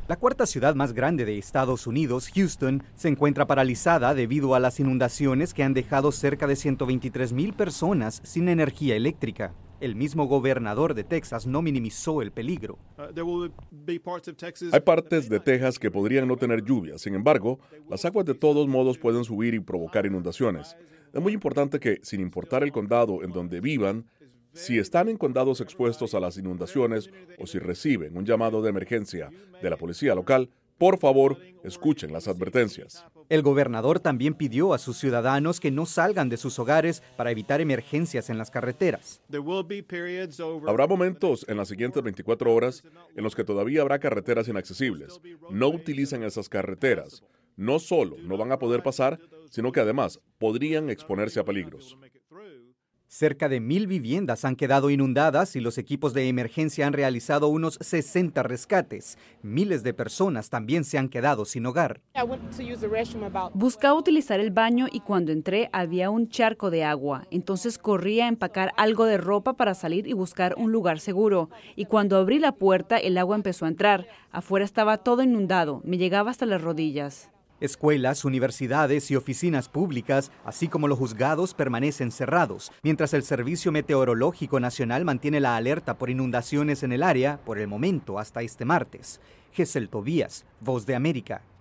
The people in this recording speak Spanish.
La cuarta ciudad más grande de Estados Unidos, Houston, se encuentra paralizada debido a las inundaciones que han dejado cerca de 123,000 personas sin energía eléctrica. El mismo gobernador de Texas no minimizó el peligro. Hay partes de Texas que podrían no tener lluvia. Sin embargo, las aguas de todos modos pueden subir y provocar inundaciones. Es muy importante que, sin importar el condado en donde vivan, si están en condados expuestos a las inundaciones o si reciben un llamado de emergencia de la policía local, por favor, escuchen las advertencias. El gobernador también pidió a sus ciudadanos que no salgan de sus hogares para evitar emergencias en las carreteras. Habrá momentos en las siguientes 24 horas en los que todavía habrá carreteras inaccesibles. No utilicen esas carreteras. No solo no van a poder pasar, sino que además podrían exponerse a peligros. Cerca de 1,000 viviendas han quedado inundadas y los equipos de emergencia han realizado unos 60 rescates. Miles de personas también se han quedado sin hogar. Buscaba utilizar el baño y cuando entré había un charco de agua. Entonces corrí a empacar algo de ropa para salir y buscar un lugar seguro. Y cuando abrí la puerta, el agua empezó a entrar. Afuera estaba todo inundado. Me llegaba hasta las rodillas. Escuelas, universidades y oficinas públicas, así como los juzgados, permanecen cerrados, mientras el Servicio Meteorológico Nacional mantiene la alerta por inundaciones en el área por el momento hasta este martes. Gesell Tobías, Voz de América.